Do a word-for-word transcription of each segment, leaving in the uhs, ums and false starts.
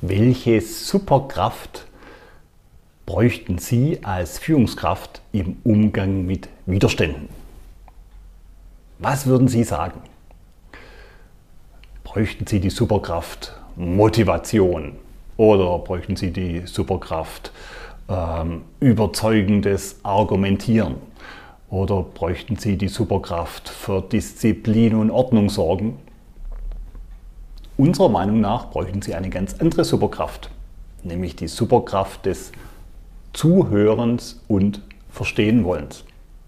Welche Superkraft bräuchten Sie als Führungskraft im Umgang mit Widerständen? Was würden Sie sagen? Bräuchten Sie die Superkraft Motivation oder bräuchten Sie die Superkraft ähm, überzeugendes Argumentieren oder bräuchten Sie die Superkraft für Disziplin und Ordnung sorgen? Unserer Meinung nach bräuchten Sie eine ganz andere Superkraft, nämlich die Superkraft des Zuhörens und Verstehenwollens.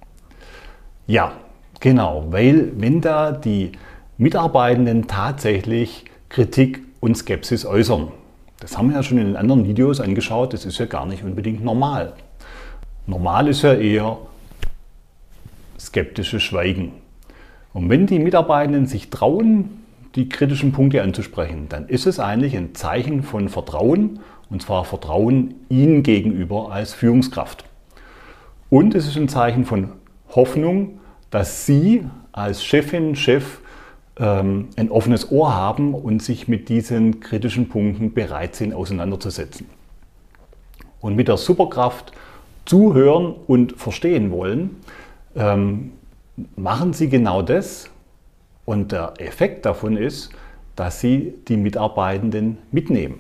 Ja, genau, weil wenn da die Mitarbeitenden tatsächlich Kritik und Skepsis äußern, das haben wir ja schon in den anderen Videos angeschaut, das ist ja gar nicht unbedingt normal. Normal ist ja eher skeptisches Schweigen. Und wenn die Mitarbeitenden sich trauen, die kritischen Punkte anzusprechen, dann ist es eigentlich ein Zeichen von Vertrauen, und zwar Vertrauen Ihnen gegenüber als Führungskraft. Und es ist ein Zeichen von Hoffnung, dass Sie als Chefin, Chef ähm, ein offenes Ohr haben und sich mit diesen kritischen Punkten bereit sind, auseinanderzusetzen. Und mit der Superkraft zuhören und verstehen wollen, ähm, machen Sie genau das. Und der Effekt davon ist, dass Sie die Mitarbeitenden mitnehmen.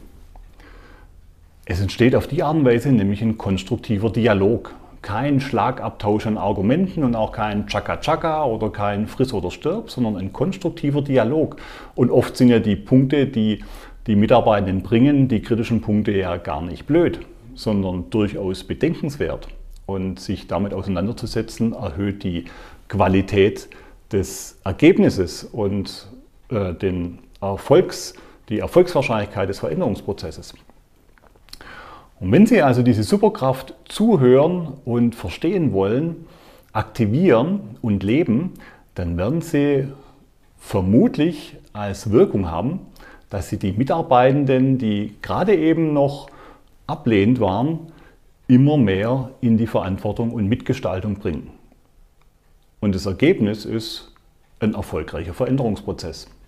Es entsteht auf die Art und Weise nämlich ein konstruktiver Dialog. Kein Schlagabtausch an Argumenten und auch kein Chaka-Chaka oder kein Friss oder Stirb, sondern ein konstruktiver Dialog. Und oft sind ja die Punkte, die die Mitarbeitenden bringen, die kritischen Punkte ja gar nicht blöd, sondern durchaus bedenkenswert. Und sich damit auseinanderzusetzen, erhöht die Qualität des Ergebnisses und äh, den Erfolgs, die Erfolgswahrscheinlichkeit des Veränderungsprozesses. Und wenn Sie also diese Superkraft zuhören und verstehen wollen, aktivieren und leben, dann werden Sie vermutlich als Wirkung haben, dass Sie die Mitarbeitenden, die gerade eben noch ablehnend waren, immer mehr in die Verantwortung und Mitgestaltung bringen. Und das Ergebnis ist ein erfolgreicher Veränderungsprozess.